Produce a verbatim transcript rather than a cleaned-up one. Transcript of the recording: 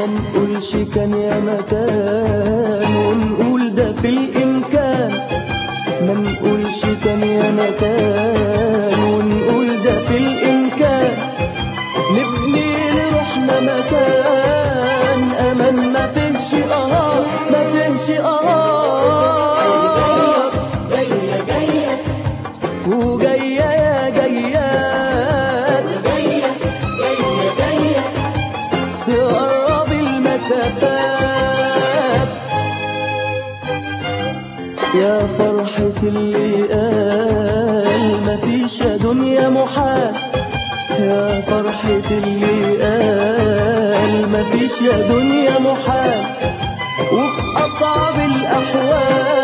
نقولش كان يا مكان ونقول ده في الإمكان، ما نقولش كان يا مكان ونقول ده في الإمكان، نبني لروحنا مكان أمان ما فيهش قهار ما فيهش قهار. جاية جاية وجاية يا جايات جاية جاية جاية تقرب المسافات، يا فرحة اللي قال مفيش يا دنيا محال، يا فرحة اللي قال مفيش يا دنيا محال، وفي أصعب الأحوال